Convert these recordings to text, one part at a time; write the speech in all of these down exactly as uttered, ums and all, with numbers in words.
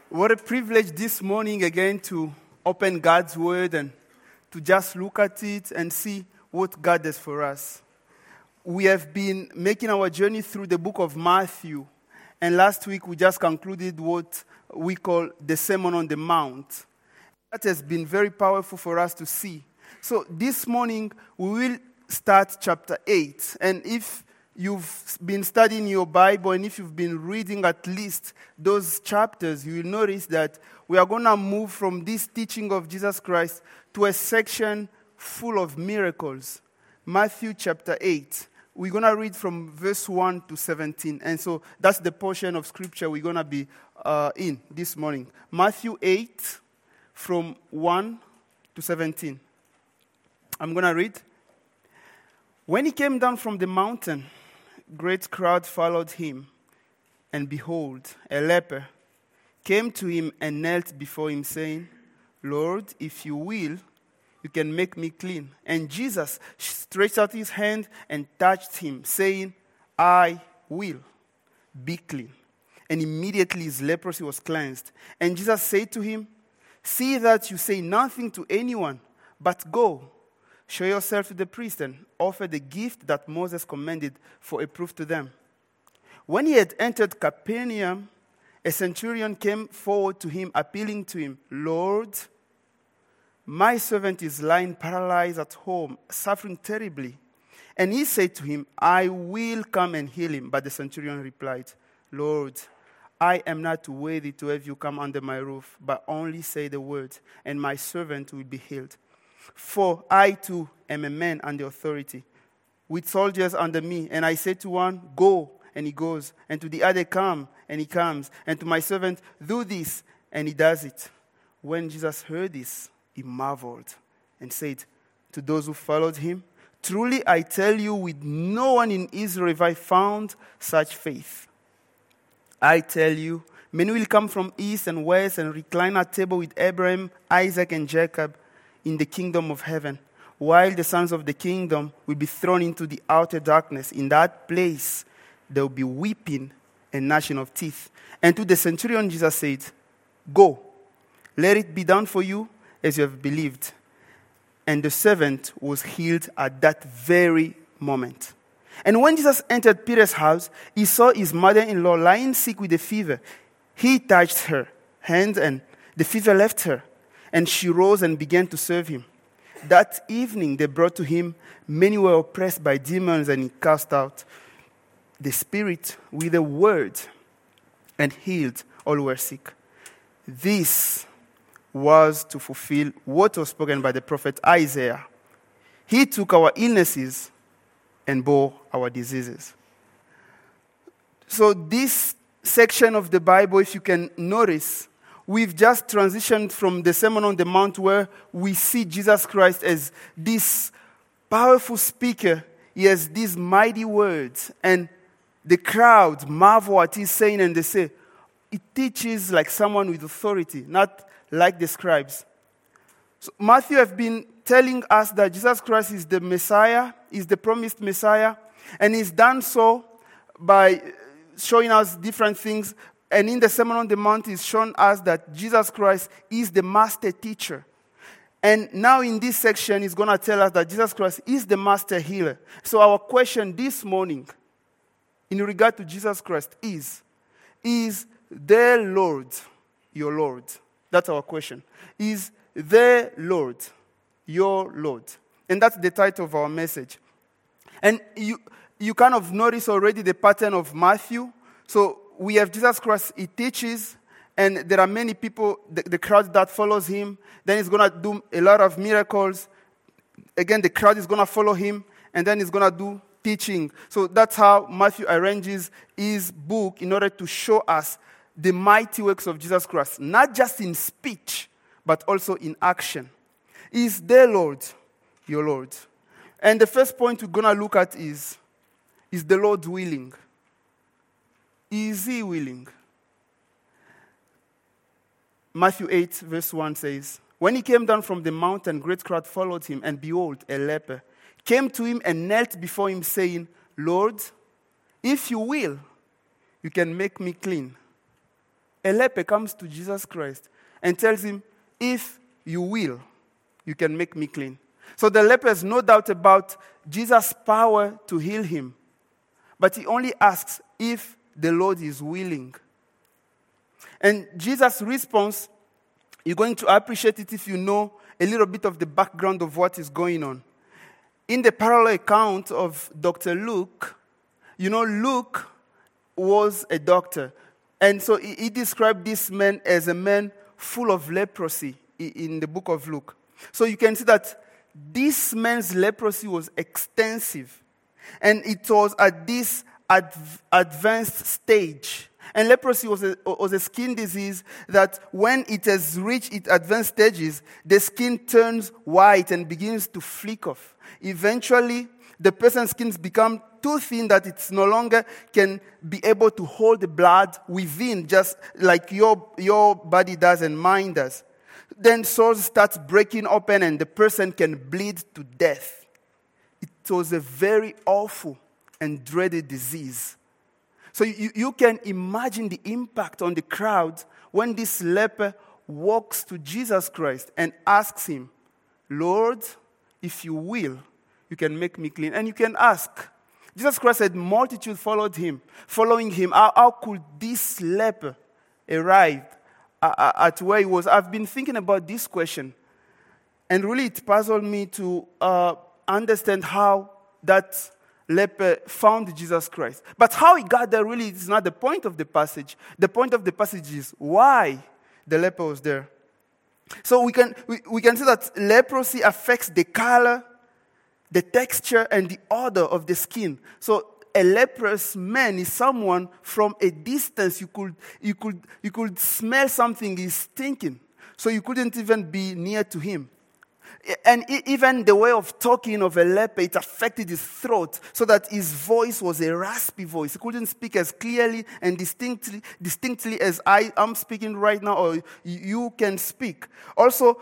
What a privilege this morning again to open God's Word and to just look at it and see what God does for us. We have been making our journey through the book of Matthew, and last week we just concluded what we call the Sermon on the Mount. That has been very powerful for us to see. So this morning we will start chapter eight, and if you've been studying your Bible, and if you've been reading at least those chapters, you will notice that we are going to move from this teaching of Jesus Christ to a section full of miracles. Matthew chapter eight. We're going to read from verse one to seventeen. And so that's the portion of scripture we're going to be uh, in this morning. Matthew eight, from one to seventeen. I'm going to read. When he came down from the mountain, great crowd followed him, and behold, a leper came to him and knelt before him, saying, Lord, if you will, you can make me clean. And Jesus stretched out his hand and touched him, saying, I will, be clean. And immediately his leprosy was cleansed. And Jesus said to him, see that you say nothing to anyone, but go, show yourself to the priest and offer the gift that Moses commanded for a proof to them. When he had entered Capernaum, a centurion came forward to him, appealing to him, Lord, my servant is lying paralyzed at home, suffering terribly. And he said to him, I will come and heal him. But the centurion replied, Lord, I am not worthy to have you come under my roof, but only say the word, and my servant will be healed. For I too am a man under authority, with soldiers under me. And I say to one, go, and he goes. And to the other, come, and he comes. And to my servant, do this, and he does it. When Jesus heard this, he marveled and said to those who followed him, truly I tell you, with no one in Israel have I found such faith. I tell you, many will come from east and west and recline at table with Abraham, Isaac, and Jacob in the kingdom of heaven, while the sons of the kingdom will be thrown into the outer darkness. In that place, there will be weeping and gnashing of teeth. And to the centurion, Jesus said, go, let it be done for you as you have believed. And the servant was healed at that very moment. And when Jesus entered Peter's house, he saw his mother-in-law lying sick with a fever. He touched her hand, and the fever left her. And she rose and began to serve him. That evening they brought to him many who were oppressed by demons, and he cast out the spirit with a word and healed all who were sick. This was to fulfill what was spoken by the prophet Isaiah. He took our illnesses and bore our diseases. So this section of the Bible, if you can notice, we've just transitioned from the Sermon on the Mount, where we see Jesus Christ as this powerful speaker. He has these mighty words, and the crowd marvel what he's saying, and they say, it teaches like someone with authority, not like the scribes. So Matthew has been telling us that Jesus Christ is the Messiah, is the promised Messiah, and he's done so by showing us different things. And in the Sermon on the Mount, he's shown us that Jesus Christ is the master teacher. And now in this section, he's going to tell us that Jesus Christ is the master healer. So our question this morning, in regard to Jesus Christ, is, is the Lord your Lord? That's our question. Is the Lord your Lord? And that's the title of our message. And you, you kind of notice already the pattern of Matthew. So we have Jesus Christ, he teaches, and there are many people, the, the crowd that follows him. Then he's going to do a lot of miracles. Again, the crowd is going to follow him, and then he's going to do teaching. So that's how Matthew arranges his book in order to show us the mighty works of Jesus Christ, not just in speech, but also in action. Is the Lord your Lord? And the first point we're going to look at is, is the Lord willing? Is he willing? Matthew eight, verse one says, when he came down from the mountain, great crowd followed him, and behold, a leper came to him and knelt before him, saying, Lord, if you will, you can make me clean. a leper comes to Jesus Christ and tells him, if you will, you can make me clean. So the leper has no doubt about Jesus' power to heal him. But he only asks if the Lord is willing. And Jesus' response, you're going to appreciate it if you know a little bit of the background of what is going on. In the parallel account of Doctor Luke, you know, Luke was a doctor. And so he, he described this man as a man full of leprosy in the book of Luke. So you can see that this man's leprosy was extensive. And it was at this adv- advanced stage. And leprosy was a, was a skin disease that when it has reached its advanced stages, the skin turns white and begins to flick off. Eventually, the person's skin becomes too thin that it's no longer can be able to hold the blood within, just like your, your body does and mine does. Then sores start breaking open and the person can bleed to death. It was a very awful and dreaded disease. So you, you can imagine the impact on the crowd when this leper walks to Jesus Christ and asks him, Lord, if you will, you can make me clean. And you can ask. Jesus Christ said, multitude followed him. Following him, how, how could this leper arrive uh, at where he was? I've been thinking about this question. And really it puzzled me to uh, understand how that leper found Jesus Christ. But how he got there really is not the point of the passage. The point of the passage is why the leper was there. So we can we, we can see that leprosy affects the color, the texture, and the odor of the skin. So a leprous man is someone from a distance you could you could you could smell something is stinking. So you couldn't even be near to him. And even the way of talking of a leper, it affected his throat so that his voice was a raspy voice. He couldn't speak as clearly and distinctly, distinctly as I am speaking right now, or you can speak. Also,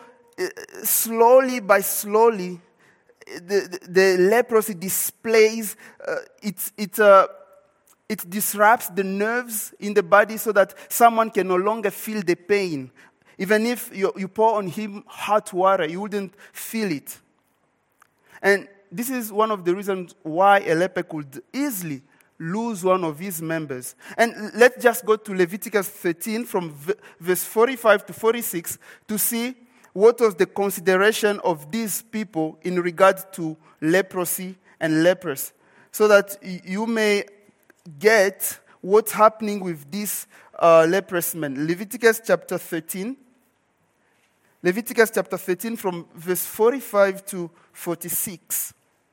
slowly by slowly, the, the, the leprosy displays, uh, it, it, uh, it disrupts the nerves in the body so that someone can no longer feel the pain. Even if you, you pour on him hot water, you wouldn't feel it. And this is one of the reasons why a leper could easily lose one of his members. And let's just go to Leviticus thirteen from verse forty-five to forty-six to see what was the consideration of these people in regard to leprosy and lepers, so that you may get what's happening with this uh, leprous man. Leviticus chapter thirteen. Leviticus chapter thirteen from verse forty-five to forty-six.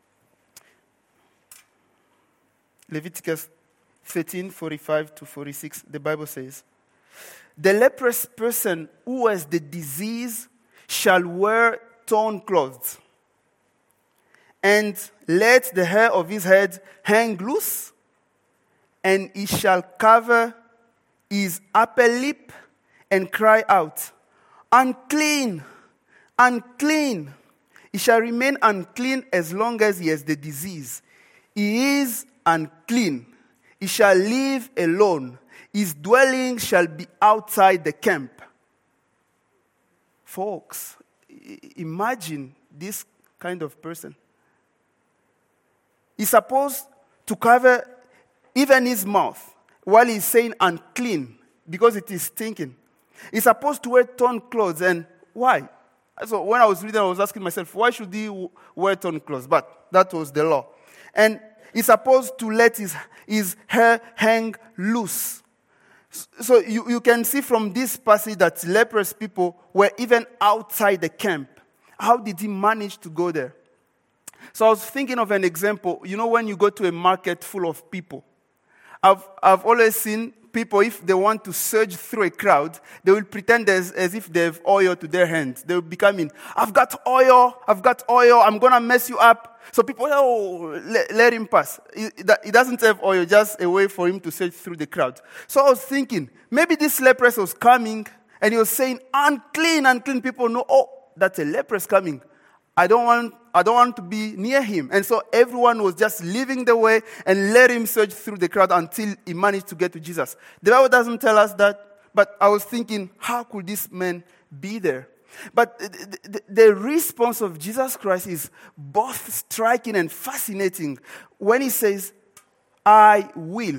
Leviticus thirteen, forty-five to forty-six, the Bible says, the leprous person who has the disease shall wear torn clothes, and let the hair of his head hang loose, and he shall cover his upper lip and cry out, unclean, unclean. He shall remain unclean as long as he has the disease. He is unclean. He shall live alone. His dwelling shall be outside the camp. Folks, imagine this kind of person. He's supposed to cover even his mouth while he's saying unclean because it is stinking. He's supposed to wear torn clothes, and why? So when I was reading, I was asking myself, why should he wear torn clothes? But that was the law. And he's supposed to let his, his hair hang loose. So you, you can see from this passage that leprous people were even outside the camp. How did he manage to go there? So I was thinking of an example. You know when you go to a market full of people, I've, I've always seen people, if they want to surge through a crowd, they will pretend as, as if they have oil to their hands. They will be coming, I've got oil, I've got oil, I'm going to mess you up. So people, oh, let, let him pass. He, he doesn't have oil, just a way for him to surge through the crowd. So I was thinking, maybe this leprous was coming, and he was saying, unclean, unclean. People know, oh, that's a leprous coming. I don't want I don't want to be near him. And so everyone was just leaving the way and let him surge through the crowd until he managed to get to Jesus. The Bible doesn't tell us that, but I was thinking, how could this man be there? But the, the, the response of Jesus Christ is both striking and fascinating when he says, I will.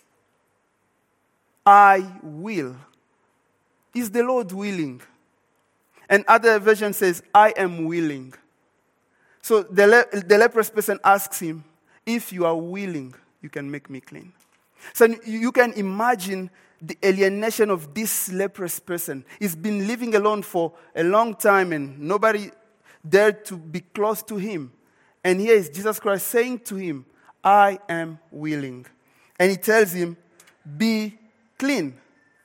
I will. Is the Lord willing? And other version says, I am willing. So the, le- the leprous person asks him, if you are willing, you can make me clean. So you can imagine the alienation of this leprous person. He's been living alone for a long time and nobody dared to be close to him. And here is Jesus Christ saying to him, I am willing. And he tells him, be clean.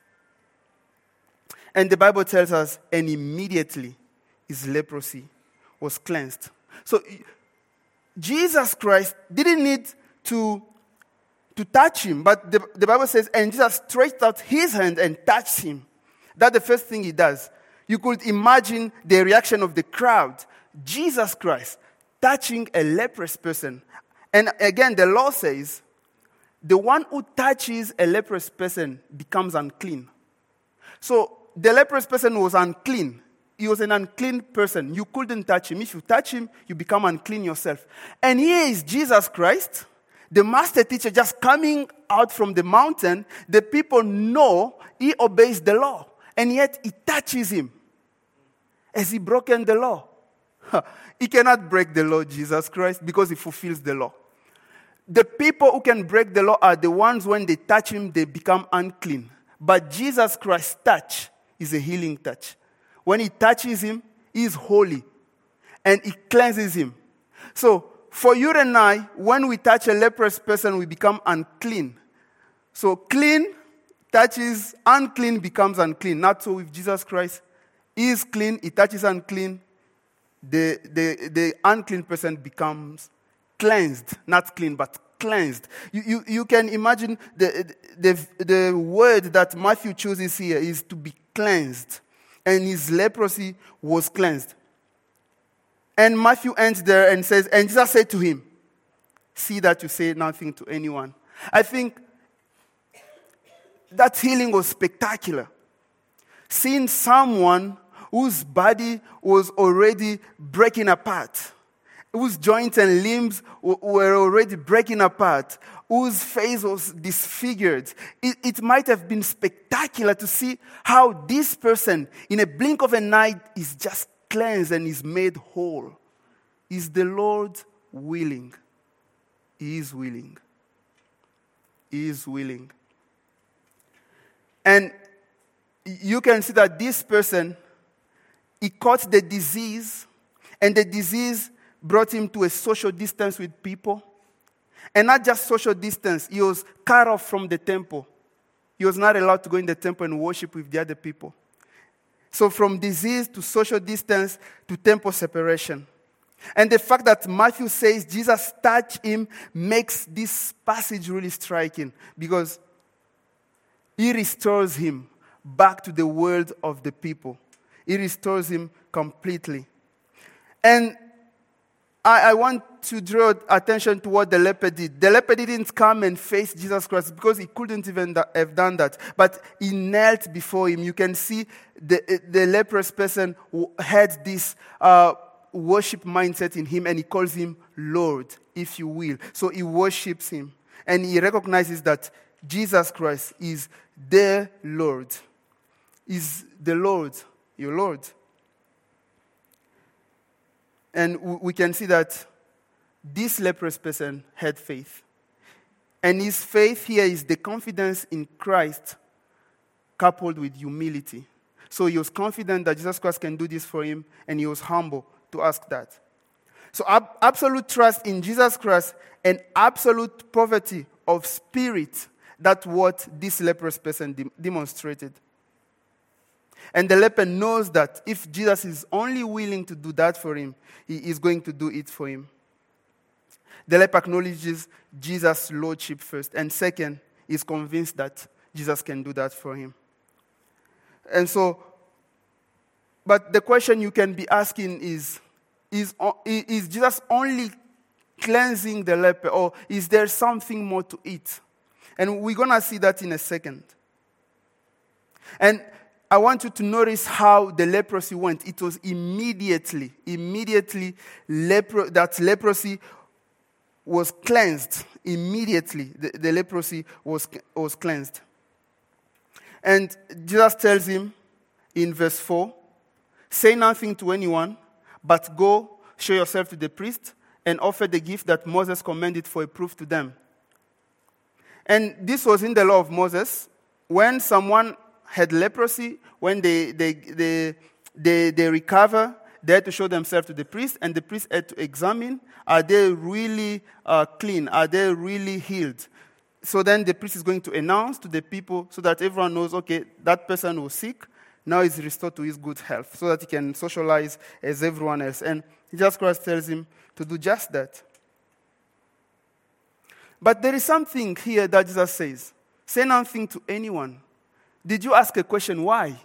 And the Bible tells us, and immediately his leprosy was cleansed. So Jesus Christ didn't need to, to touch him, but the, the Bible says, and Jesus stretched out his hand and touched him. That's the first thing he does. You could imagine the reaction of the crowd. Jesus Christ touching a leprous person. And again, the law says, the one who touches a leprous person becomes unclean. So the leprous person was unclean. He was an unclean person. You couldn't touch him. If you touch him, you become unclean yourself. And here is Jesus Christ, the master teacher, just coming out from the mountain. The people know he obeys the law. And yet he touches him. Has he broken the law? He cannot break the law, Jesus Christ, because he fulfills the law. The people who can break the law are the ones when they touch him, they become unclean. But Jesus Christ's touch is a healing touch. When he touches him, he is holy. And he cleanses him. So, for you and I, when we touch a leprous person, we become unclean. So, clean touches, unclean becomes unclean. Not so with Jesus Christ. He is clean, he touches unclean. The, the, the unclean person becomes cleansed. Not clean, but cleansed. You, you, you can imagine the, the, the word that Matthew chooses here is to be cleansed. And his leprosy was cleansed. And Matthew ends there and says, and Jesus said to him, see that you say nothing to anyone. I think that healing was spectacular. Seeing someone whose body was already breaking apart, whose joints and limbs were already breaking apart, whose face was disfigured. It, it might have been spectacular to see how this person, in a blink of an eye, is just cleansed and is made whole. Is the Lord willing? He is willing. He is willing. And you can see that this person, he caught the disease, and the disease brought him to a social distance with people. And not just social distance, he was cut off from the temple. He was not allowed to go in the temple and worship with the other people. So from disease to social distance to temple separation. And the fact that Matthew says Jesus touched him makes this passage really striking, because he restores him back to the world of the people. He restores him completely. And I, I want to draw attention to what the leper did. The leper didn't come and face Jesus Christ because he couldn't even da- have done that. But he knelt before him. You can see the, the leprous person who had this uh, worship mindset in him, and he calls him Lord, if you will. So he worships him. And he recognizes that Jesus Christ is their Lord. Is the Lord, your Lord. And we can see that this leprous person had faith. And his faith here is the confidence in Christ coupled with humility. So he was confident that Jesus Christ can do this for him, and he was humble to ask that. So ab- absolute trust in Jesus Christ and absolute poverty of spirit, that's what this leprous person de- demonstrated. And the leper knows that if Jesus is only willing to do that for him, he is going to do it for him. The leper acknowledges Jesus' lordship first. And second, is convinced that Jesus can do that for him. And so, but the question you can be asking is, is, is Jesus only cleansing the leper, or is there something more to it? And we're going to see that in a second. And I want you to notice how the leprosy went. It was immediately, immediately, lepro- that leprosy was cleansed. Immediately, the, the leprosy was, was cleansed. And Jesus tells him in verse four, say nothing to anyone, but go show yourself to the priest and offer the gift that Moses commanded for a proof to them. And this was in the law of Moses. When someone had leprosy, when they, they, they, they, they recover, they had to show themselves to the priest, and the priest had to examine, are they really uh, clean? Are they really healed? So then the priest is going to announce to the people so that everyone knows, okay, that person was sick, now he's restored to his good health, so that he can socialize as everyone else. And Jesus Christ tells him to do just that. But there is something here that Jesus says. Say nothing to anyone. Did you ask a question, why?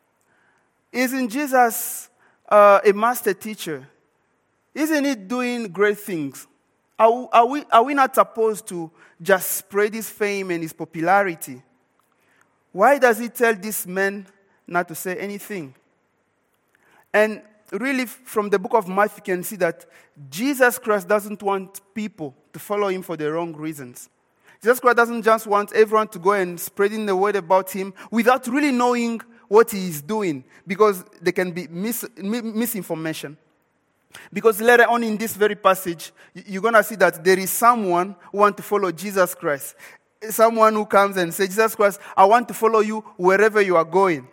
Isn't Jesus uh, a master teacher? Isn't he doing great things? Are, are, we, are we not supposed to just spread his fame and his popularity? Why does he tell this man not to say anything? And really, from the book of Matthew, you can see that Jesus Christ doesn't want people to follow him for the wrong reasons. Jesus Christ doesn't just want everyone to go and spreading the word about him without really knowing what he is doing, because there can be mis- misinformation. Because later on in this very passage, you're going to see that there is someone who wants to follow Jesus Christ. Someone who comes and says, Jesus Christ, I want to follow you wherever you are going.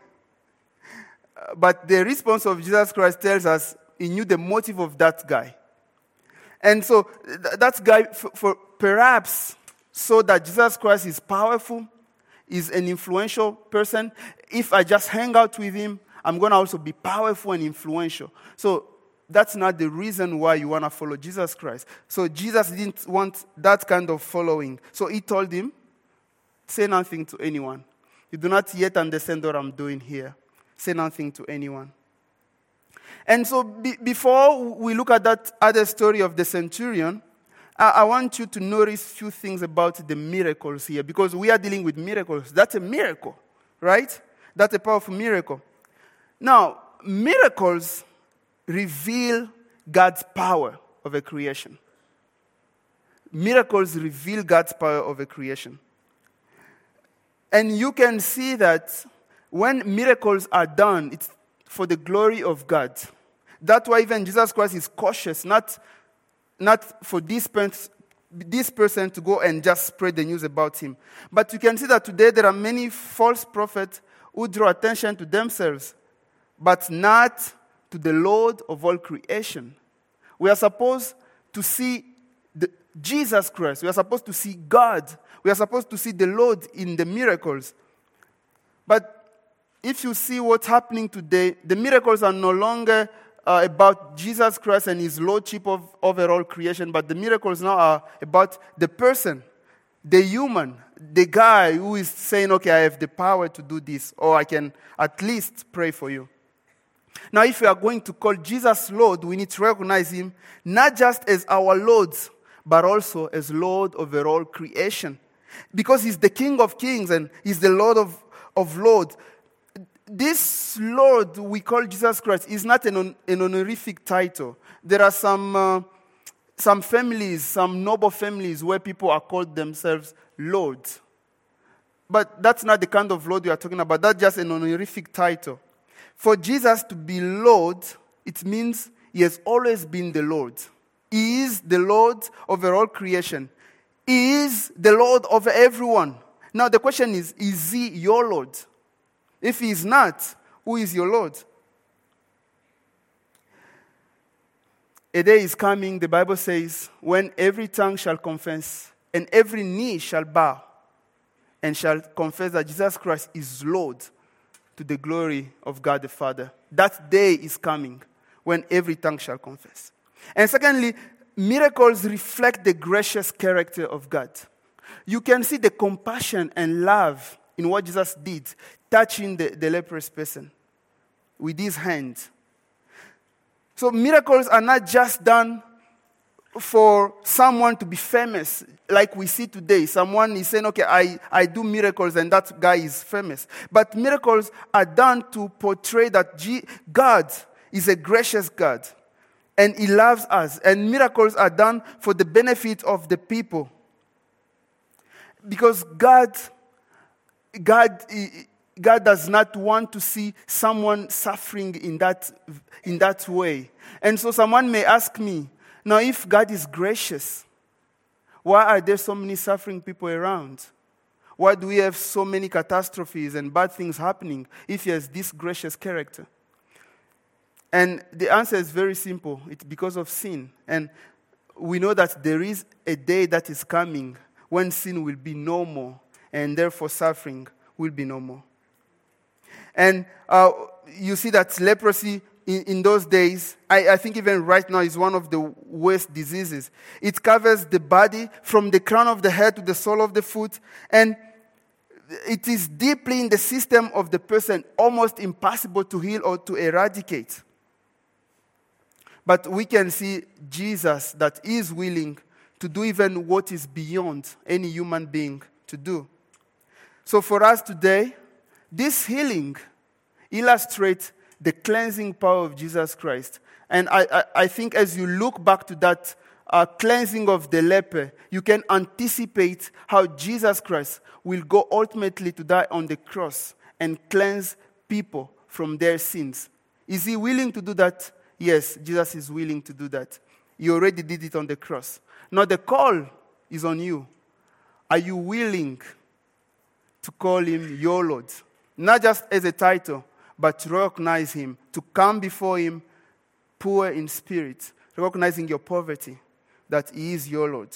But the response of Jesus Christ tells us he knew the motive of that guy. And so th- that guy, for, for perhaps so that Jesus Christ is powerful, is an influential person. If I just hang out with him, I'm going to also be powerful and influential. So that's not the reason why you want to follow Jesus Christ. So Jesus didn't want that kind of following. So he told him, say nothing to anyone. You do not yet understand what I'm doing here. Say nothing to anyone. And so be, before we look at that other story of the centurion, I, I want you to notice a few things about the miracles here, because we are dealing with miracles. That's a miracle, right? That's a powerful miracle. Now, miracles reveal God's power over creation. Miracles reveal God's power over creation. And you can see that when miracles are done, it's for the glory of God. That's why even Jesus Christ is cautious, not, not for this, pers- this person to go and just spread the news about him. But you can see that today there are many false prophets who draw attention to themselves, but not to the Lord of all creation. We are supposed to see the, Jesus Christ. We are supposed to see God. We are supposed to see the Lord in the miracles. But if you see what's happening today, the miracles are no longer uh, about Jesus Christ and his lordship of overall creation, but the miracles now are about the person, the human, the guy who is saying, okay, I have the power to do this, or I can at least pray for you. Now, if we are going to call Jesus Lord, we need to recognize him not just as our Lord, but also as Lord over all creation. Because he's the King of kings and he's the Lord of, of lords. This Lord we call Jesus Christ is not an, an honorific title. There are some, uh, some families, some noble families where people are called themselves lords. But that's not the kind of Lord we are talking about. That's just an honorific title. For Jesus to be Lord, it means he has always been the Lord. He is the Lord over all creation. He is the Lord over everyone. Now the question is, is he your Lord? If he is not, who is your Lord? A day is coming, the Bible says, when every tongue shall confess and every knee shall bow and shall confess that Jesus Christ is Lord, to the glory of God the Father. That day is coming when every tongue shall confess. And secondly, miracles reflect the gracious character of God. You can see the compassion and love in what Jesus did, touching the, the leprous person with his hand. So miracles are not just done for someone to be famous, like we see today. Someone is saying, okay, I, I do miracles and that guy is famous. But miracles are done to portray that G- God is a gracious God and he loves us. And miracles are done for the benefit of the people. Because God, God, God does not want to see someone suffering in that, in that way. And so someone may ask me, now, if God is gracious, why are there so many suffering people around? Why do we have so many catastrophes and bad things happening if He has this gracious character? And the answer is very simple. It's because of sin. And we know that there is a day that is coming when sin will be no more, and therefore suffering will be no more. And uh, you see that leprosy In, in those days, I, I think even right now, is one of the worst diseases. It covers the body from the crown of the head to the sole of the foot, and it is deeply in the system of the person, almost impossible to heal or to eradicate. But we can see Jesus that is willing to do even what is beyond any human being to do. So for us today, this healing illustrates the cleansing power of Jesus Christ. And I, I, I think as you look back to that uh, cleansing of the leper, you can anticipate how Jesus Christ will go ultimately to die on the cross and cleanse people from their sins. Is He willing to do that? Yes, Jesus is willing to do that. He already did it on the cross. Now the call is on you. Are you willing to call Him your Lord? Not just as a title, but to recognize Him, to come before Him poor in spirit, recognizing your poverty, that He is your Lord.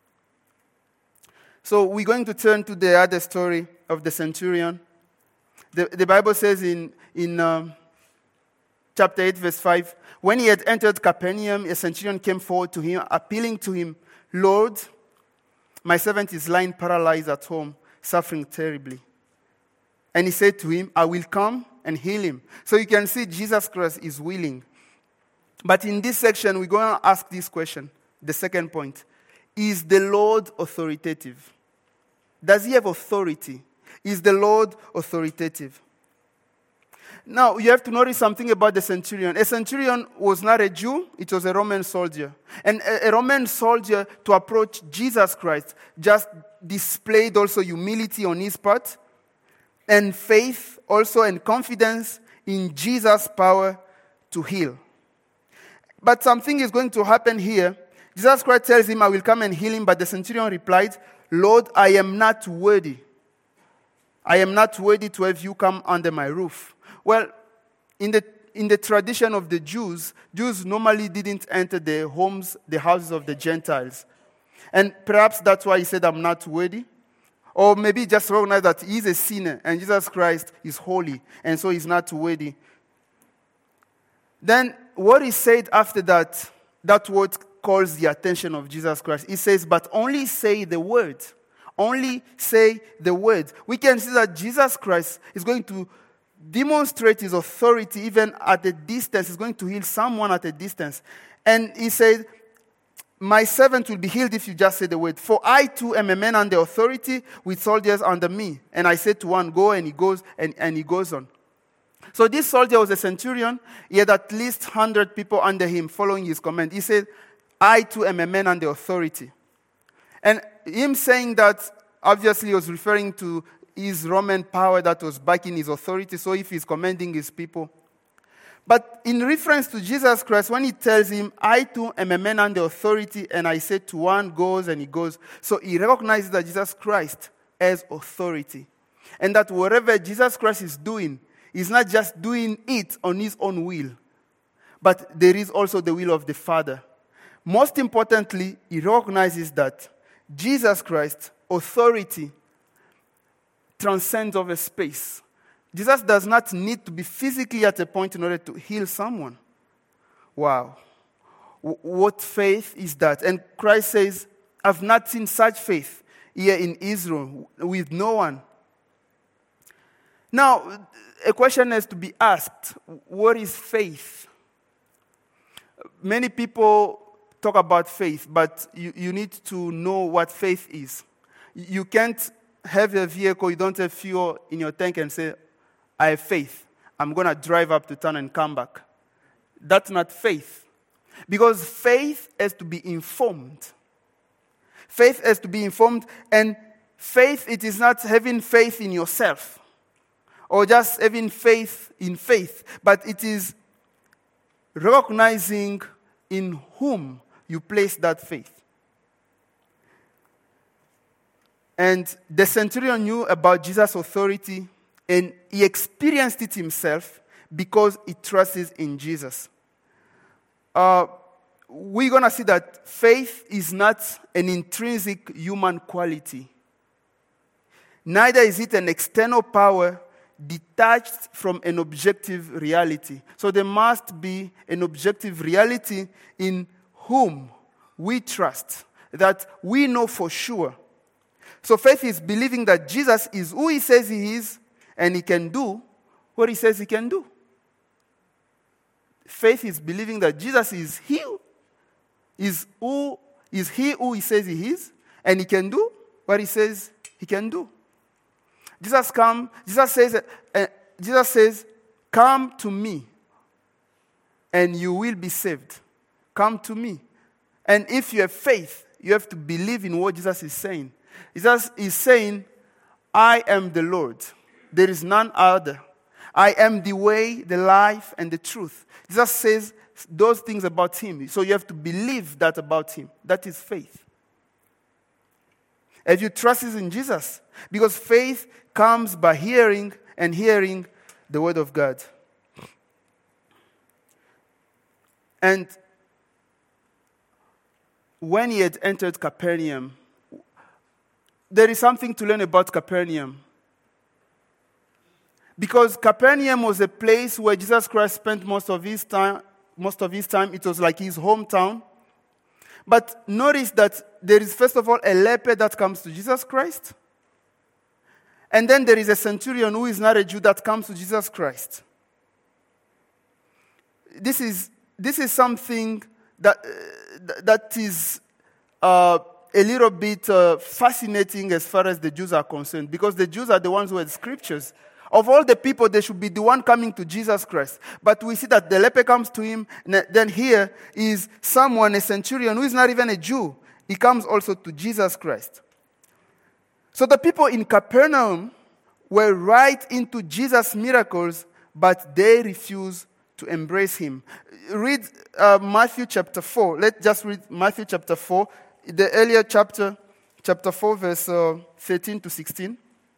So we're going to turn to the other story of the centurion. The, the Bible says in, in um, chapter eight, verse five, when he had entered Capernaum, a centurion came forward to him, appealing to him, Lord, my servant is lying paralyzed at home, suffering terribly. And he said to him, I will come and heal him. So you can see Jesus Christ is willing. But in this section, we're going to ask this question, the second point. Is the Lord authoritative? Does He have authority? Is the Lord authoritative? Now, you have to notice something about the centurion. A centurion was not a Jew, it was a Roman soldier. And a, a Roman soldier, to approach Jesus Christ, just displayed also humility on his part, and faith also and confidence in Jesus' power to heal. But something is going to happen here. Jesus Christ tells him, I will come and heal him. But the centurion replied, Lord, I am not worthy. I am not worthy to have you come under my roof. Well, in the in the tradition of the Jews, Jews normally didn't enter the homes, the houses of the Gentiles. And perhaps that's why he said, I'm not worthy. Or maybe just recognize that he's a sinner and Jesus Christ is holy, and so he's not worthy. Then what he said after that, that word calls the attention of Jesus Christ. He says, but only say the word. Only say the word. We can see that Jesus Christ is going to demonstrate His authority even at a distance. He's going to heal someone at a distance. And He said, my servant will be healed if you just say the word. For I too am a man under authority with soldiers under me. And I said to one, go, and he goes, and, and he goes on. So this soldier was a centurion. He had at least one hundred people under him following his command. He said, I too am a man under authority. And him saying that obviously was referring to his Roman power that was backing his authority. So if he's commanding his people. But in reference to Jesus Christ, when He tells him, I too am a man under authority, and I said to one, goes, and he goes. So he recognizes that Jesus Christ has authority. And that whatever Jesus Christ is doing, He's not just doing it on His own will, but there is also the will of the Father. Most importantly, he recognizes that Jesus Christ's authority transcends over space. Jesus does not need to be physically at a point in order to heal someone. Wow. W- what faith is that? And Christ says, I've not seen such faith here in Israel with no one. Now, a question has to be asked. What is faith? Many people talk about faith, but you, you need to know what faith is. You can't have a vehicle, you don't have fuel in your tank and say, I have faith. I'm going to drive up to town and come back. That's not faith. Because faith has to be informed. Faith has to be informed, and faith, it is not having faith in yourself or just having faith in faith, but it is recognizing in whom you place that faith. And the centurion knew about Jesus' authority, and he experienced it himself because he trusts in Jesus. Uh, we're going to see that faith is not an intrinsic human quality. Neither is it an external power detached from an objective reality. So there must be an objective reality in whom we trust, that we know for sure. So faith is believing that Jesus is who he says he is, and he can do what he says he can do. Faith is believing that Jesus is he, is who is he who he says he is, and he can do what he says he can do. Jesus come. Jesus says. Uh, Jesus says, "Come to me, and you will be saved. Come to me." And if you have faith, you have to believe in what Jesus is saying. Jesus is saying, "I am the Lord. There is none other. I am the way, the life, and the truth." Jesus says those things about him. So you have to believe that about him. That is faith. If you trust in Jesus, because faith comes by hearing, and hearing the word of God. And when he had entered Capernaum, there is something to learn about Capernaum. Because Capernaum was a place where Jesus Christ spent most of his time. Most of his time, it was like his hometown. But notice that there is, first of all, a leper that comes to Jesus Christ. And then there is a centurion who is not a Jew that comes to Jesus Christ. This is, this is something that, uh, that is uh, a little bit uh, fascinating as far as the Jews are concerned, because the Jews are the ones who had scriptures. Of all the people, they should be the one coming to Jesus Christ. But we see that the leper comes to him, and then here is someone, a centurion, who is not even a Jew. He comes also to Jesus Christ. So the people in Capernaum were right into Jesus' miracles, but they refused to embrace him. Read uh, Matthew chapter four. Let's just read Matthew chapter four, the earlier chapter, chapter four, verse uh, thirteen to sixteen.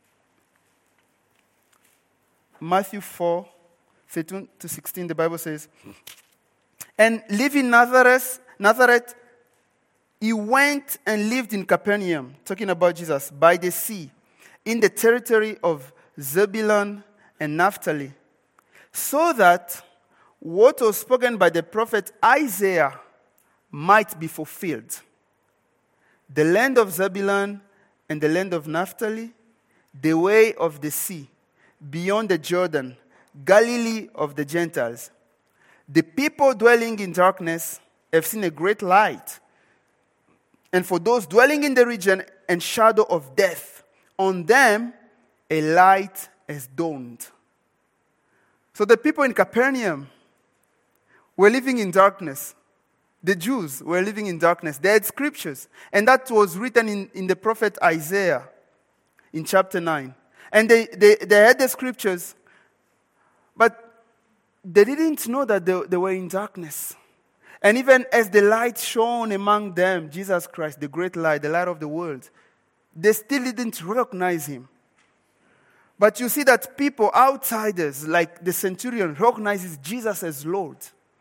Matthew four, thirteen to sixteen, the Bible says, "And leaving Nazareth, Nazareth, he went and lived in Capernaum," talking about Jesus, "by the sea, in the territory of Zebulun and Naphtali, so that what was spoken by the prophet Isaiah might be fulfilled. The land of Zebulun and the land of Naphtali, the way of the sea, beyond the Jordan, Galilee of the Gentiles. The people dwelling in darkness have seen a great light. And for those dwelling in the region and shadow of death, on them a light has dawned." So the people in Capernaum were living in darkness. The Jews were living in darkness. They had scriptures. And that was written in, in the prophet Isaiah in chapter nine. And they, they, they had the scriptures, but they didn't know that they, they were in darkness. And even as the light shone among them, Jesus Christ, the great light, the light of the world, they still didn't recognize him. But you see that people, outsiders, like the centurion, recognizes Jesus as Lord.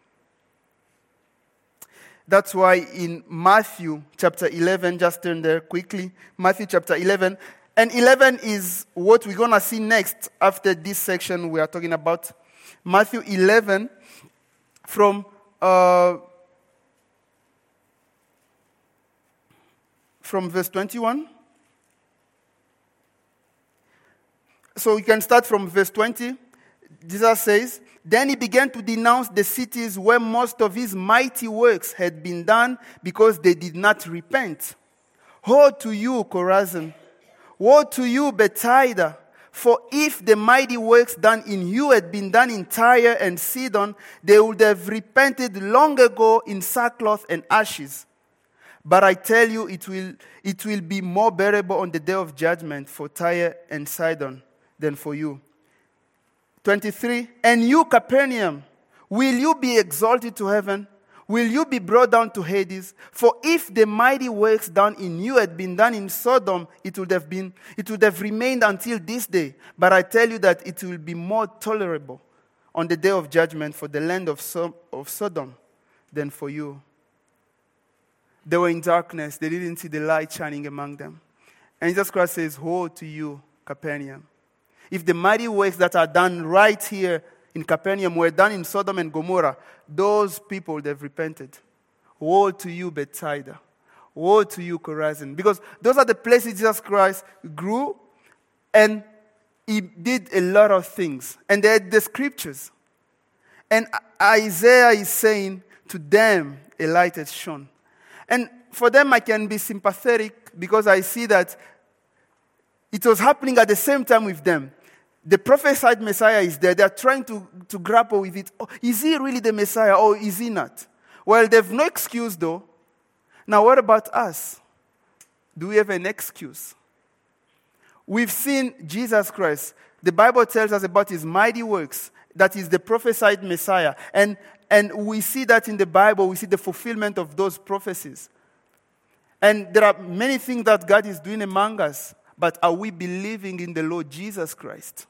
That's why in Matthew chapter eleven, just turn there quickly, Matthew chapter eleven, and eleven is what we're going to see next after this section we are talking about. Matthew eleven, from uh, from verse twenty-one. So we can start from verse twenty. Jesus says, then he began to denounce the cities where most of his mighty works had been done because they did not repent. Woe to you, Chorazin! Woe to you, Bethsaida! For if the mighty works done in you had been done in Tyre and Sidon, they would have repented long ago in sackcloth and ashes. But I tell you, it will, it will be more bearable on the day of judgment for Tyre and Sidon than for you. twenty-three, and you, Capernaum, will you be exalted to heaven? Will you be brought down to Hades? For if the mighty works done in you had been done in Sodom, it would have been, it would have remained until this day. But I tell you that it will be more tolerable on the day of judgment for the land of, so- of Sodom than for you. They were in darkness. They didn't see the light shining among them. And Jesus Christ says, woe to you, Capernaum. If the mighty works that are done right here in Capernaum were done in Sodom and Gomorrah, those people, they've repented. Woe to you, Bethsaida. Woe to you, Chorazin. Because those are the places Jesus Christ grew, and he did a lot of things. And they had the scriptures. And Isaiah is saying, to them a light has shone. And for them I can be sympathetic because I see that it was happening at the same time with them. The prophesied Messiah is there. They are trying to, to grapple with it. Oh, is he really the Messiah or is he not? Well, they have no excuse though. Now what about us? Do we have an excuse? We've seen Jesus Christ. The Bible tells us about his mighty works. That is the prophesied Messiah. And, and we see that in the Bible. We see the fulfillment of those prophecies. And there are many things that God is doing among us. But are we believing in the Lord Jesus Christ?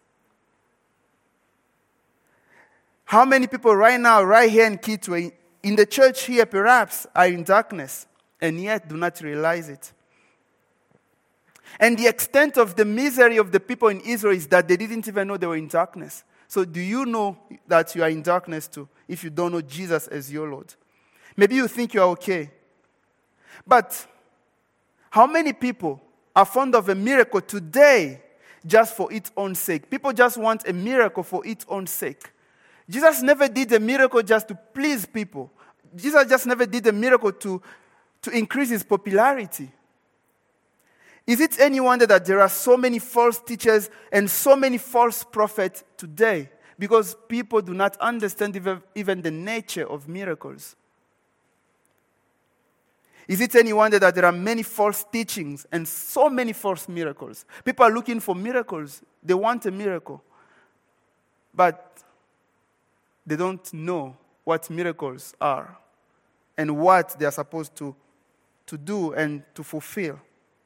How many people right now, right here in Kitwe, in the church here perhaps, are in darkness and yet do not realize it? And the extent of the misery of the people in Israel is that they didn't even know they were in darkness. So do you know that you are in darkness too, if you don't know Jesus as your Lord? Maybe you think you are okay. But how many people are fond of a miracle today just for its own sake? People just want a miracle for its own sake. Jesus never did a miracle just to please people. Jesus just never did a miracle to, to increase his popularity. Is it any wonder that there are so many false teachers and so many false prophets today? Because people do not understand even, even the nature of miracles. Is it any wonder that there are many false teachings and so many false miracles? People are looking for miracles. They want a miracle. But they don't know what miracles are and what they are supposed to, to do and to fulfill.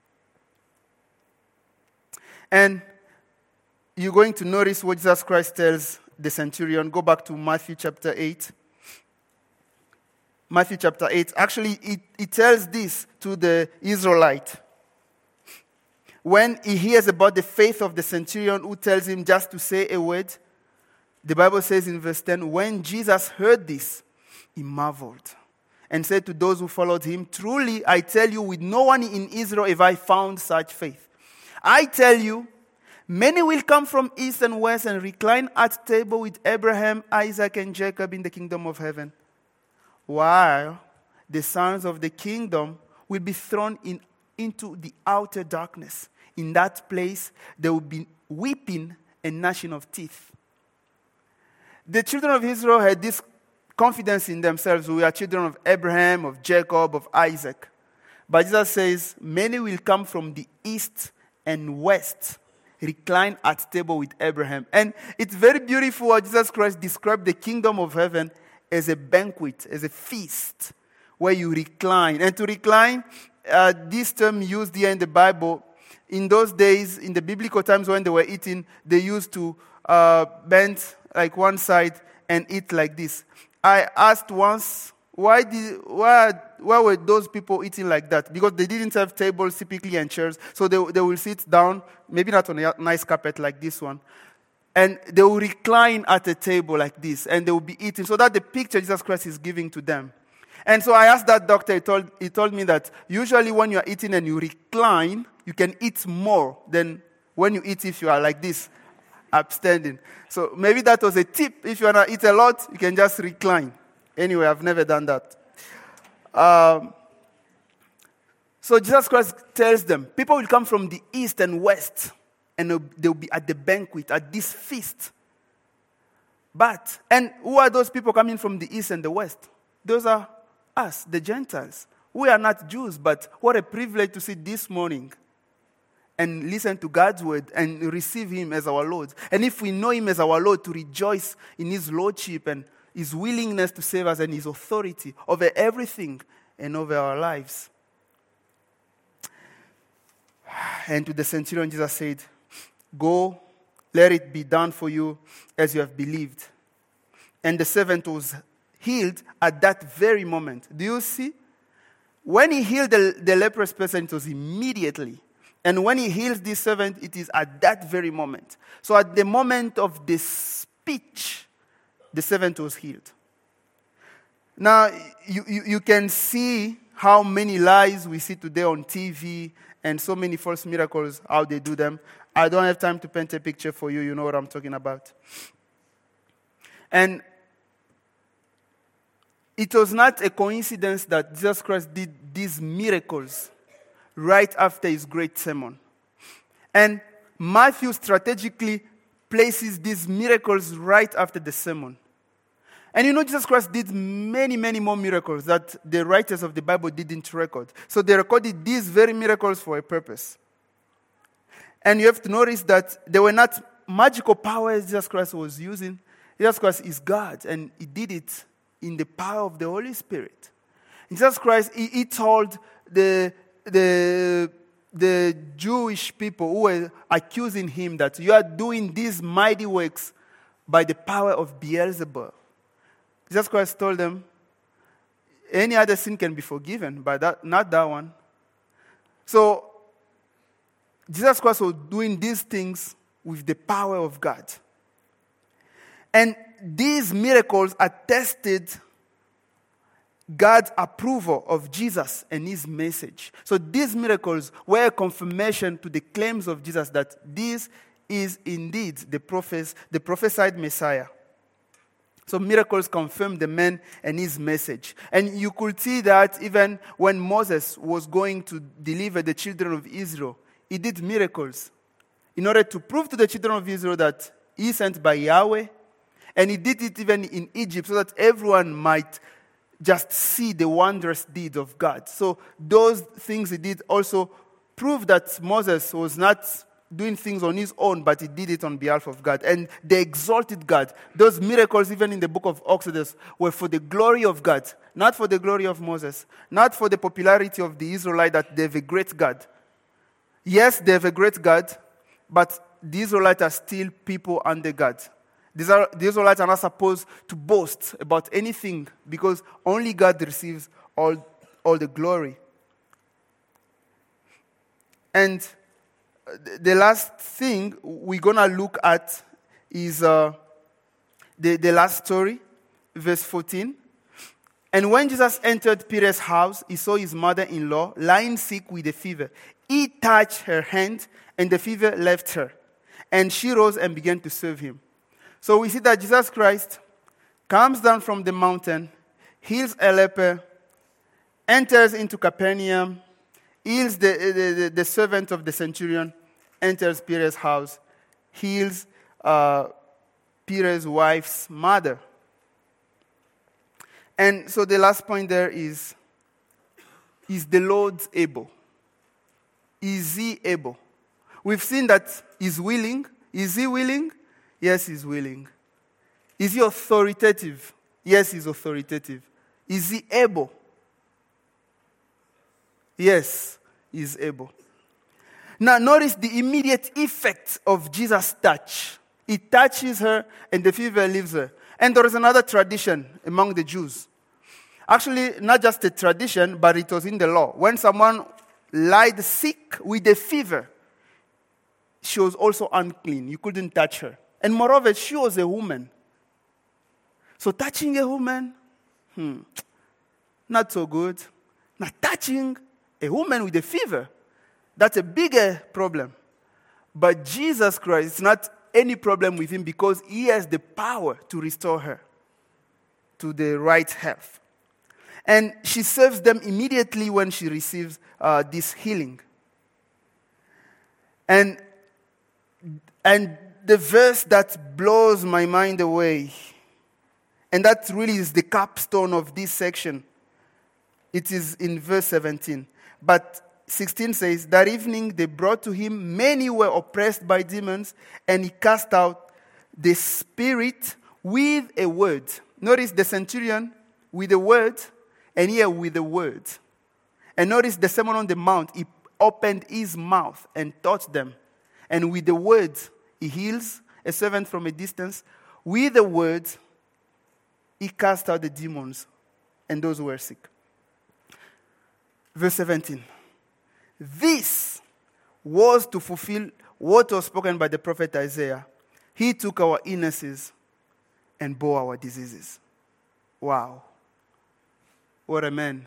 And you're going to notice what Jesus Christ tells the centurion. Go back to Matthew chapter eight. Matthew chapter eight. Actually, it, it tells this to the Israelite. When he hears about the faith of the centurion who tells him just to say a word, the Bible says in verse ten, when Jesus heard this, he marveled and said to those who followed him, truly, I tell you, with no one in Israel have I found such faith. I tell you, many will come from east and west and recline at table with Abraham, Isaac, and Jacob in the kingdom of heaven, while the sons of the kingdom will be thrown in, into the outer darkness. In that place, there will be weeping and gnashing of teeth. The children of Israel had this confidence in themselves. We are children of Abraham, of Jacob, of Isaac. But Jesus says, many will come from the east and west, recline at table with Abraham. And it's very beautiful how Jesus Christ described the kingdom of heaven as a banquet, as a feast, where you recline. And to recline, uh, this term used here in the Bible, in those days, in the biblical times when they were eating, they used to uh, bend like one side and eat like this. I asked once, why did why why were those people eating like that? Because they didn't have tables typically and chairs, so they they will sit down, maybe not on a nice carpet like this one, and they will recline at a table like this, and they will be eating. So that's the picture Jesus Christ is giving to them. And so I asked that doctor. He told he told me that usually when you are eating and you recline, you can eat more than when you eat if you are like this. Upstanding. So maybe that was a tip. If you want to eat a lot, you can just recline. Anyway, I've never done that. Um, so Jesus Christ tells them, people will come from the east and west, and they'll, they'll be at the banquet, at this feast. But, and who are those people coming from the east and the west? Those are us, the Gentiles. We are not Jews, but what a privilege to sit this morning and listen to God's word and receive him as our Lord. And if we know him as our Lord, to rejoice in his lordship and his willingness to save us and his authority over everything and over our lives. And to the centurion, Jesus said, go, let it be done for you as you have believed. And the servant was healed at that very moment. Do you see? When he healed the, the leprous person, it was immediately. And when he heals this servant, it is at that very moment. So at the moment of the speech, the servant was healed. Now, you, you, you can see how many lies we see today on T V and so many false miracles, how they do them. I don't have time to paint a picture for you. You know what I'm talking about. And it was not a coincidence that Jesus Christ did these miracles right after his great sermon. And Matthew strategically places these miracles right after the sermon. And you know, Jesus Christ did many, many more miracles that the writers of the Bible didn't record. So they recorded these very miracles for a purpose. And you have to notice that they were not magical powers Jesus Christ was using. Jesus Christ is God, and he did it in the power of the Holy Spirit. Jesus Christ, he, he told the The, the Jewish people who were accusing him that you are doing these mighty works by the power of Beelzebub. Jesus Christ told them, any other sin can be forgiven, but that, not that one. So, Jesus Christ was doing these things with the power of God. And these miracles attested God's approval of Jesus and his message. So these miracles were a confirmation to the claims of Jesus that this is indeed the prophes- the prophesied Messiah. So miracles confirm the man and his message. And you could see that even when Moses was going to deliver the children of Israel, he did miracles in order to prove to the children of Israel that he is sent by Yahweh. And he did it even in Egypt so that everyone might just see the wondrous deeds of God. So those things he did also prove that Moses was not doing things on his own, but he did it on behalf of God. And they exalted God. Those miracles, even in the book of Exodus, were for the glory of God, not for the glory of Moses, not for the popularity of the Israelites that they have a great God. Yes, they have a great God, but the Israelites are still people under God. These are, the Israelites are not supposed to boast about anything because only God receives all, all the glory. And the last thing we're going to look at is uh, the, the last story, verse fourteen. And when Jesus entered Peter's house, he saw his mother-in-law lying sick with a fever. He touched her hand, and the fever left her. And she rose and began to serve him. So we see that Jesus Christ comes down from the mountain, heals a leper, enters into Capernaum, heals the, the, the, the servant of the centurion, enters Peter's house, heals uh, Peter's wife's mother. And so the last point there is, is the Lord able? Is he able? We've seen that he's willing. Is he willing? Yes, he's willing. Is he authoritative? Yes, he's authoritative. Is he able? Yes, he's able. Now, notice the immediate effect of Jesus' touch. He touches her and the fever leaves her. And there is another tradition among the Jews. Actually, not just a tradition, but it was in the law. When someone lied sick with a fever, she was also unclean. You couldn't touch her. And moreover, she was a woman. So touching a woman, hmm, not so good. Now touching a woman with a fever, that's a bigger problem. But Jesus Christ, it's not any problem with him because he has the power to restore her to the right health. And she serves them immediately when she receives uh, this healing. And, and the verse that blows my mind away, and that really is the capstone of this section, it is in verse seventeen. But sixteen says, that evening they brought to him many who were oppressed by demons, and he cast out the spirit with a word. Notice the centurion with a word, and here with a word. And notice the Sermon on the Mount, he opened his mouth and touched them. And with the word, he heals a servant from a distance. With the word, he cast out the demons and those who were sick. Verse seventeen. This was to fulfill what was spoken by the prophet Isaiah. He took our illnesses and bore our diseases. Wow. What a man.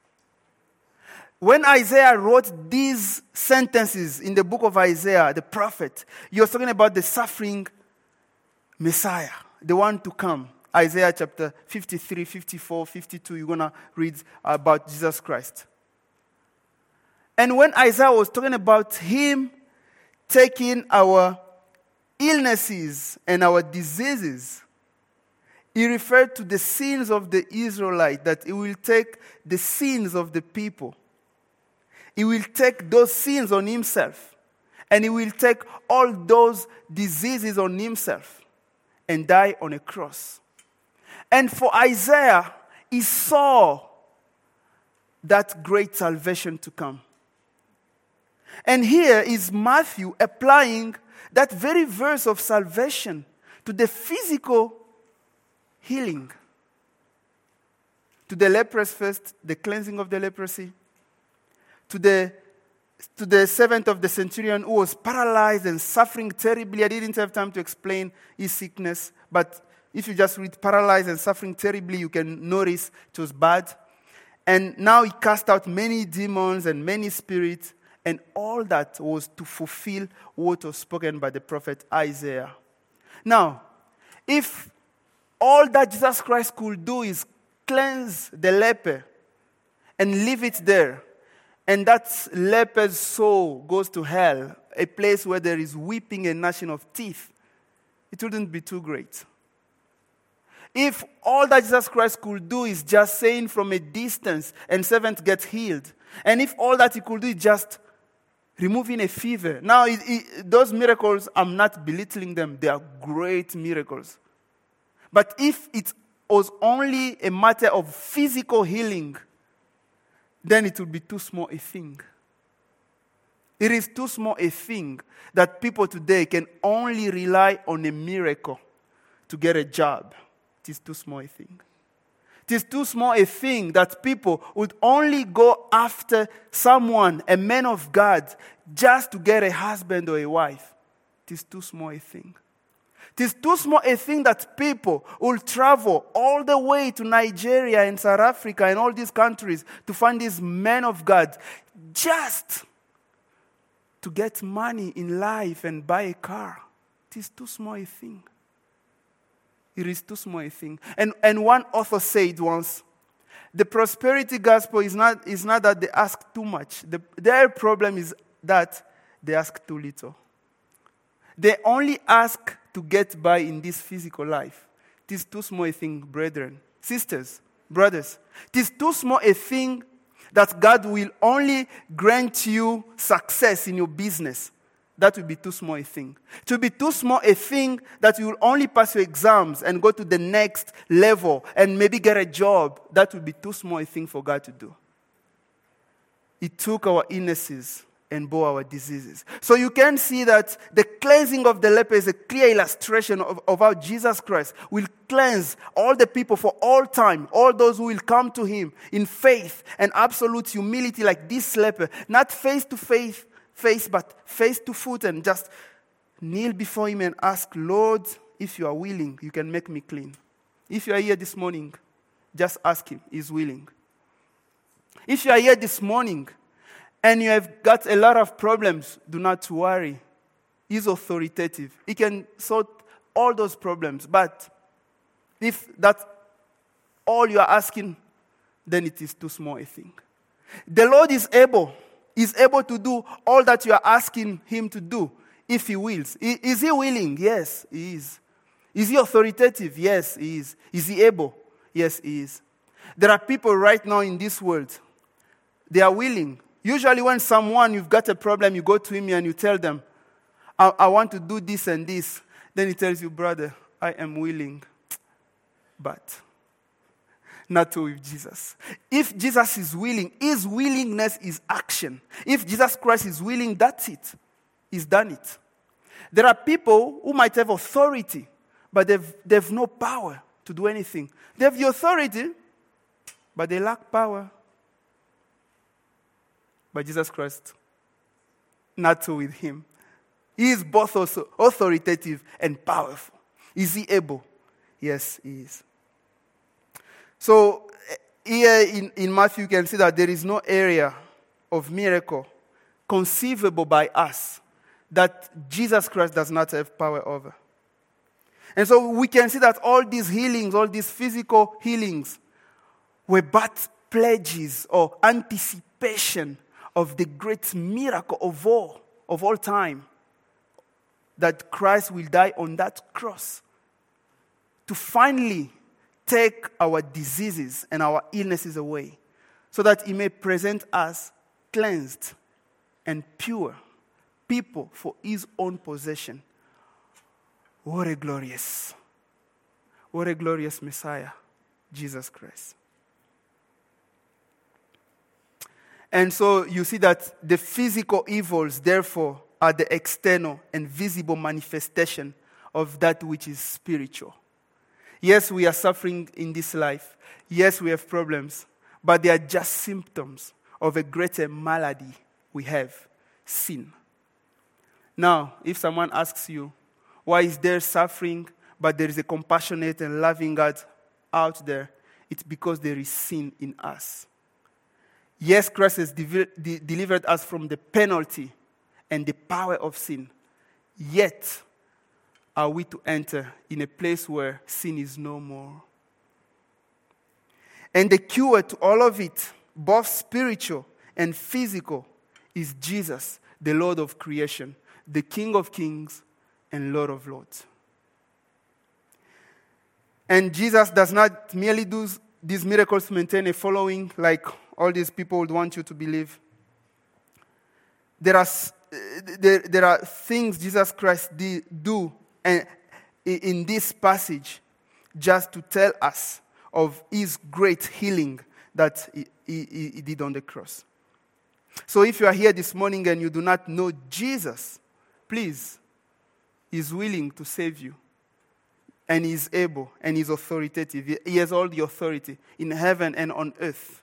When Isaiah wrote these sentences in the book of Isaiah, the prophet, he was talking about the suffering Messiah, the one to come. Isaiah chapter fifty-three, fifty-four, fifty-two, you're going to read about Jesus Christ. And when Isaiah was talking about him taking our illnesses and our diseases, he referred to the sins of the Israelites, that he will take the sins of the people. He will take those sins on himself. And he will take all those diseases on himself and die on a cross. And for Isaiah, he saw that great salvation to come. And here is Matthew applying that very verse of salvation to the physical healing. To the leprous first, the cleansing of the leprosy. To the, to the servant of the centurion who was paralyzed and suffering terribly. I didn't have time to explain his sickness, but if you just read paralyzed and suffering terribly, you can notice it was bad. And now he cast out many demons and many spirits, and all that was to fulfill what was spoken by the prophet Isaiah. Now, if all that Jesus Christ could do is cleanse the leper and leave it there, and that leper's soul goes to hell, a place where there is weeping and gnashing of teeth, it wouldn't be too great. If all that Jesus Christ could do is just saying from a distance and servant gets healed, and if all that he could do is just removing a fever. Now, it, it, those miracles, I'm not belittling them. They are great miracles. But if it was only a matter of physical healing, then it would be too small a thing. It is too small a thing that people today can only rely on a miracle to get a job. It is too small a thing. It is too small a thing that people would only go after someone, a man of God, just to get a husband or a wife. It is too small a thing. It is too small a thing that people will travel all the way to Nigeria and South Africa and all these countries to find these men of God just to get money in life and buy a car. It is too small a thing. It is too small a thing. And, and one author said once, the prosperity gospel is not, is not that they ask too much. The, their problem is that they ask too little. They only ask to get by in this physical life. It is too small a thing, brethren, sisters, brothers. It is too small a thing that God will only grant you success in your business. That would be too small a thing. It would be too small a thing that you will only pass your exams and go to the next level and maybe get a job. That would be too small a thing for God to do. He took our illnesses and bore our diseases. So you can see that the cleansing of the leper is a clear illustration of, of how Jesus Christ will cleanse all the people for all time, all those who will come to him in faith and absolute humility like this leper, not face to face, face, but face to foot, and just kneel before him and ask, Lord, if you are willing, you can make me clean. If you are here this morning, just ask him. He's willing. If you are here this morning and you have got a lot of problems, do not worry. He's authoritative. He can sort all those problems. But if that's all you are asking, then it is too small a thing. The Lord is able. He's able to do all that you are asking him to do if he wills. Is he willing? Yes, he is. Is he authoritative? Yes, he is. Is he able? Yes, he is. There are people right now in this world. They are willing. Usually when someone, you've got a problem, you go to him and you tell them, I, I want to do this and this. Then he tells you, brother, I am willing. But not to with Jesus. If Jesus is willing, his willingness is action. If Jesus Christ is willing, that's it. He's done it. There are people who might have authority, but they've, they've no power to do anything. They have the authority, but they lack power. But Jesus Christ, not so with him. He is both also authoritative and powerful. Is he able? Yes, he is. So here in, in Matthew, you can see that there is no area of miracle conceivable by us that Jesus Christ does not have power over. And so we can see that all these healings, all these physical healings, were but pledges or anticipation of the great miracle of all, of all time, that Christ will die on that cross to finally take our diseases and our illnesses away, so that he may present us cleansed and pure people for his own possession. What a glorious, what a glorious Messiah, Jesus Christ. And so you see that the physical evils, therefore, are the external and visible manifestation of that which is spiritual. Yes, we are suffering in this life. Yes, we have problems. But they are just symptoms of a greater malady we have, sin. Now, if someone asks you, why is there suffering, but there is a compassionate and loving God out there? It's because there is sin in us. Yes, Christ has de- de- delivered us from the penalty and the power of sin. Yet, are we to enter in a place where sin is no more? And the cure to all of it, both spiritual and physical, is Jesus, the Lord of creation, the King of kings and Lord of lords. And Jesus does not merely do these miracles to maintain a following like all these people would want you to believe. There are, there, there are things Jesus Christ did, do and in this passage just to tell us of his great healing that he, he, he did on the cross. So if you are here this morning and you do not know Jesus, please, he's willing to save you. And he's able and he's authoritative. He has all the authority in heaven and on earth.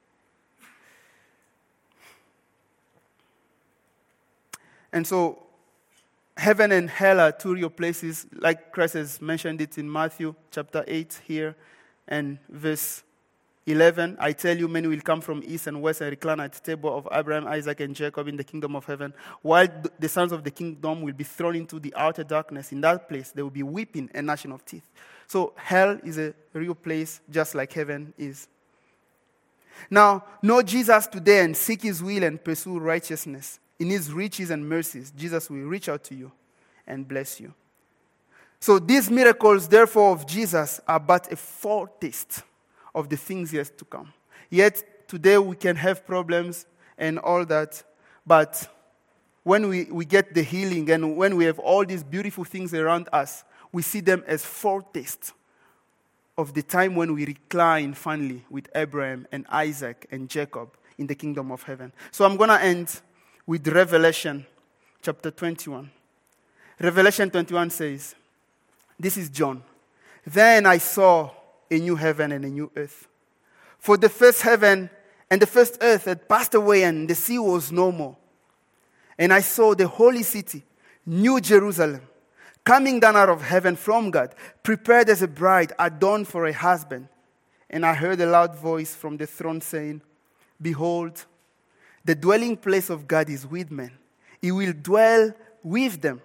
And so, heaven and hell are two real places, like Christ has mentioned it in Matthew chapter eight here and verse eleven. I tell you, many will come from east and west and recline at the table of Abraham, Isaac, and Jacob in the kingdom of heaven, while the sons of the kingdom will be thrown into the outer darkness. In that place, there will be weeping and gnashing of teeth. So hell is a real place, just like heaven is. Now, know Jesus today and seek his will and pursue righteousness. In his riches and mercies, Jesus will reach out to you and bless you. So these miracles, therefore, of Jesus are but a foretaste of the things yet to come. Yet, today we can have problems and all that, but when we, we get the healing and when we have all these beautiful things around us, we see them as foretaste of the time when we recline finally with Abraham and Isaac and Jacob in the kingdom of heaven. So I'm going to end with Revelation chapter twenty-one. Revelation twenty-one says, this is John. Then I saw a new heaven and a new earth. For the first heaven and the first earth had passed away and the sea was no more. And I saw the holy city, New Jerusalem, coming down out of heaven from God, prepared as a bride adorned for a husband. And I heard a loud voice from the throne saying, behold, the dwelling place of God is with men. He will dwell with them,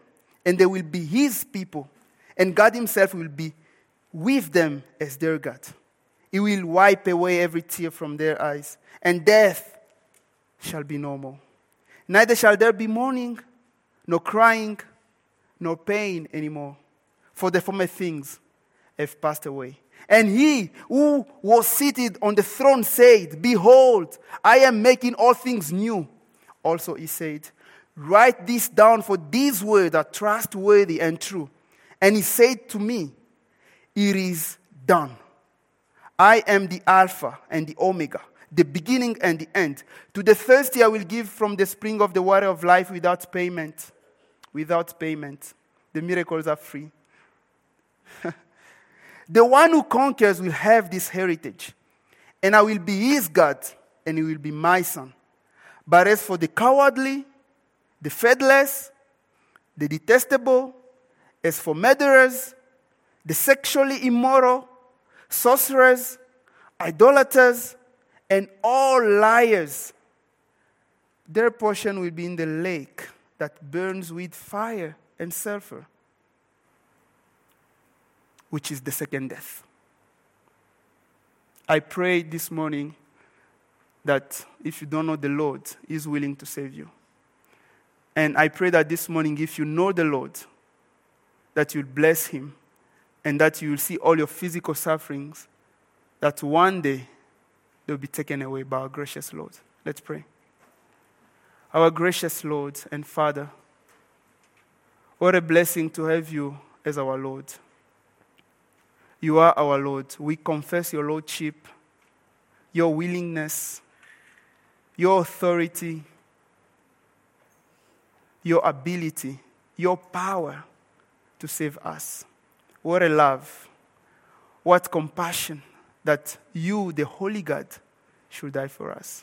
and they will be his people, and God himself will be with them as their God. He will wipe away every tear from their eyes, and death shall be no more. Neither shall there be mourning, nor crying, nor pain anymore, for the former things have passed away. And he who was seated on the throne said, Behold, I am making all things new. Also he said, Write this down, for these words are trustworthy and true. And he said to me, It is done. I am the Alpha and the Omega, the beginning and the end. To the thirsty I will give from the spring of the water of life without payment. Without payment. The miracles are free. The one who conquers will have this heritage, and I will be his God, and he will be my son. But as for the cowardly, the faithless, the detestable, as for murderers, the sexually immoral, sorcerers, idolaters, and all liars, their portion will be in the lake that burns with fire and sulfur, which is the second death. I pray this morning that if you don't know the Lord, He is willing to save you. And I pray that this morning, if you know the Lord, that you'll bless Him and that you will see all your physical sufferings, that one day they'll be taken away by our gracious Lord. Let's pray. Our gracious Lord and Father, what a blessing to have you as our Lord. You are our Lord. We confess your Lordship, your willingness, your authority, your ability, your power to save us. What a love, what compassion that you, the Holy God, should die for us.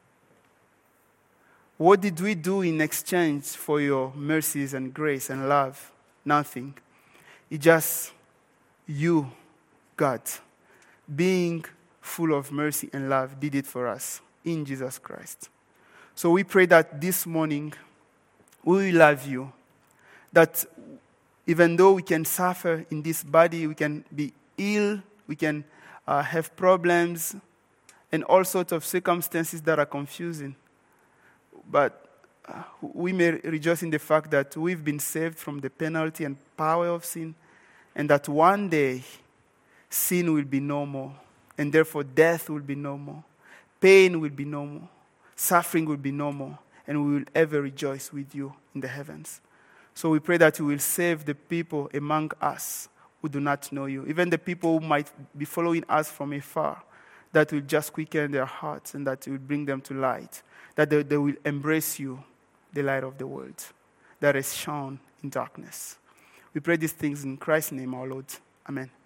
What did we do in exchange for your mercies and grace and love? Nothing. It just you, God, being full of mercy and love, did it for us in Jesus Christ. So we pray that this morning we will love you, that even though we can suffer in this body, we can be ill, we can uh, have problems and all sorts of circumstances that are confusing. But uh, we may rejoice in the fact that we've been saved from the penalty and power of sin, and that one day sin will be no more, and therefore death will be no more, pain will be no more, suffering will be no more, and we will ever rejoice with you in the heavens. So we pray that you will save the people among us who do not know you, even the people who might be following us from afar, that will just quicken their hearts and that you will bring them to light, that they, they will embrace you, the light of the world that is shone in darkness. We pray these things in Christ's name, our Lord. Amen.